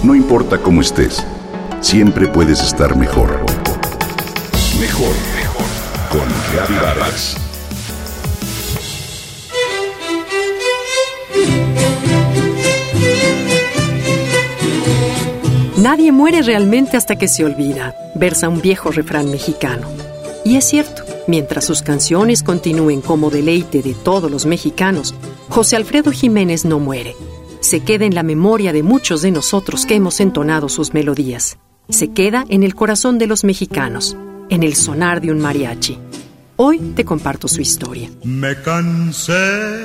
No importa cómo estés, siempre puedes estar mejor. Mejor, mejor. Con Gaby Vargas. Nadie muere realmente hasta que se olvida, versa un viejo refrán mexicano. Y es cierto, mientras sus canciones continúen como deleite de todos los mexicanos, José Alfredo Jiménez no muere. Se queda en la memoria de muchos de nosotros que hemos entonado sus melodías. Se queda en el corazón de los mexicanos, en el sonar de un mariachi. Hoy te comparto su historia. Me cansé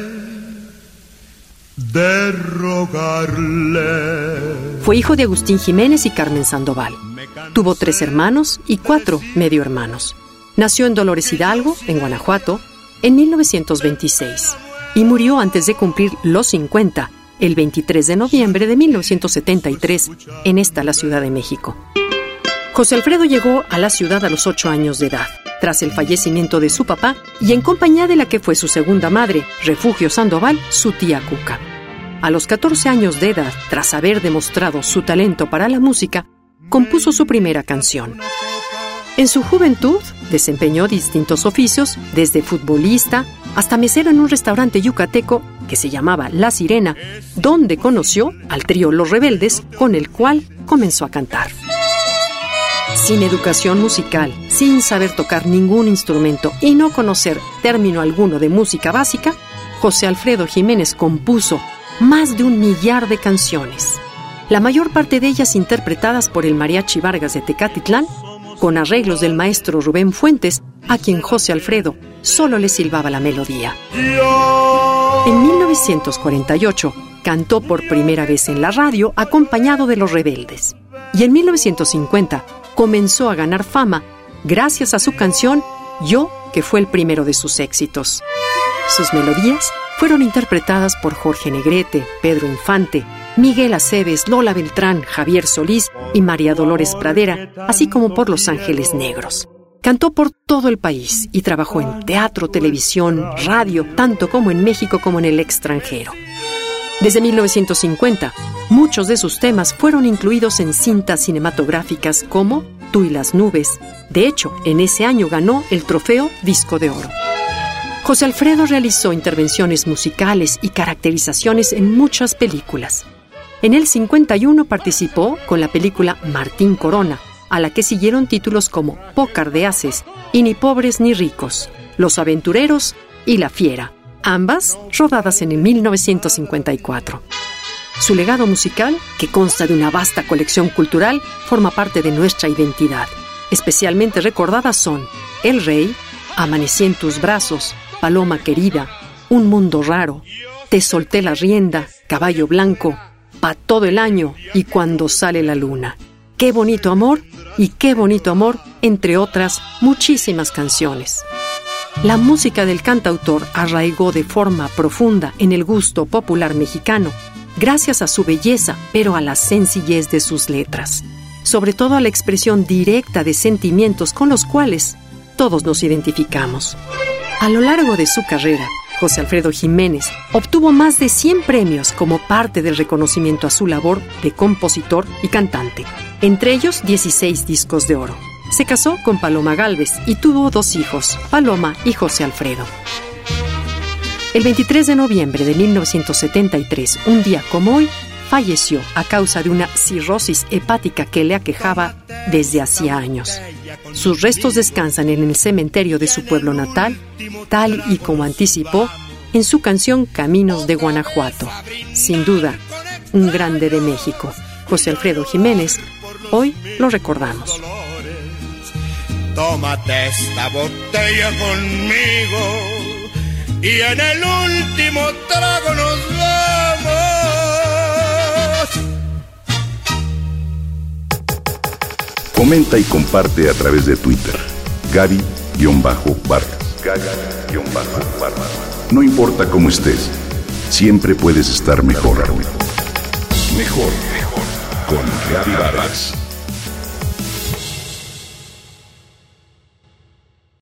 de rogarle. Fue hijo de Agustín Jiménez y Carmen Sandoval. Tuvo 3 hermanos y 4 medio hermanos. Nació en Dolores Hidalgo, en Guanajuato, en 1926 y murió antes de cumplir los 50, el 23 de noviembre de 1973, en la Ciudad de México. José Alfredo llegó a la ciudad a los 8 años de edad, tras el fallecimiento de su papá y en compañía de la que fue su segunda madre, Refugio Sandoval, su tía Cuca. A los 14 años de edad, tras haber demostrado su talento para la música, compuso su primera canción. En su juventud, desempeñó distintos oficios, desde futbolista hasta mesero en un restaurante yucateco que se llamaba La Sirena, donde conoció al trío Los Rebeldes, con el cual comenzó a cantar. Sin educación musical, sin saber tocar ningún instrumento y no conocer término alguno de música básica, José Alfredo Jiménez compuso más de 1 millar de canciones, la mayor parte de ellas interpretadas por el Mariachi Vargas de Tecatitlán, con arreglos del maestro Rubén Fuentes, a quien José Alfredo solo le silbaba la melodía. En 1948 cantó por primera vez en la radio acompañado de Los Rebeldes, y en 1950 comenzó a ganar fama gracias a su canción Yo, que fue el primero de sus éxitos. Sus melodías fueron interpretadas por Jorge Negrete, Pedro Infante, Miguel Aceves, Lola Beltrán, Javier Solís y María Dolores Pradera, así como por Los Ángeles Negros. Cantó por todo el país y trabajó en teatro, televisión, radio, tanto como en México como en el extranjero. Desde 1950, muchos de sus temas fueron incluidos en cintas cinematográficas como Tú y las nubes. De hecho, en ese año ganó el trofeo Disco de Oro. José Alfredo realizó intervenciones musicales y caracterizaciones en muchas películas. En el 51 participó con la película Martín Corona, a la que siguieron títulos como Pócar de Haces y Ni pobres ni ricos, Los aventureros y La fiera, ambas rodadas en el 1954. Su legado musical, que consta de una vasta colección cultural, forma parte de nuestra identidad. Especialmente recordadas son El Rey, Amanecí en tus brazos, Paloma querida, Un mundo raro, Te solté la rienda, Caballo blanco, Pa' todo el año y Cuando sale la luna. Qué bonito amor y Qué bonito amor, entre otras muchísimas canciones. La música del cantautor arraigó de forma profunda en el gusto popular mexicano, gracias a su belleza, pero a la sencillez de sus letras, sobre todo a la expresión directa de sentimientos con los cuales todos nos identificamos. A lo largo de su carrera, José Alfredo Jiménez obtuvo más de 100 premios como parte del reconocimiento a su labor de compositor y cantante, entre ellos 16 discos de oro. Se casó con Paloma Gálvez y tuvo 2 hijos, Paloma y José Alfredo. El 23 de noviembre de 1973, un día como hoy, falleció a causa de una cirrosis hepática que le aquejaba desde hacía años. Sus restos descansan en el cementerio de su pueblo natal, tal y como anticipó en su canción Caminos de Guanajuato. Sin duda, un grande de México. José Alfredo Jiménez, hoy lo recordamos. Tómate esta botella conmigo y en el último trago nos vamos. Comenta y comparte a través de Twitter. Gaby-Vargas. No importa cómo estés, siempre puedes estar mejor. Mejor, mejor. Con Gaby Vargas.